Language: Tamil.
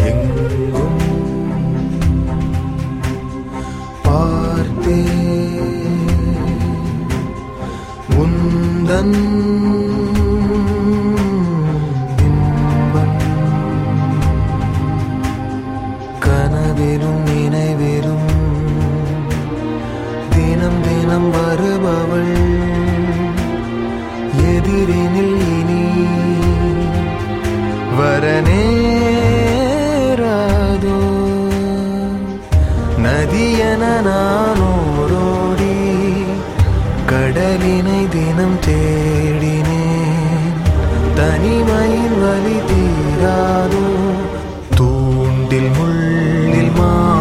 எங்கும் பார்த்தே உந்தன் இன்பம் கனவிலும் நினைவிலும் தினம் தினம் வருபவள் எதிரினில் இனி வரநேராதோ நதியென நானோரோடி கடலினை தினம் தேடினேன் தனிமையின் வலி தீராதோ தூண்டில் முள்ளில்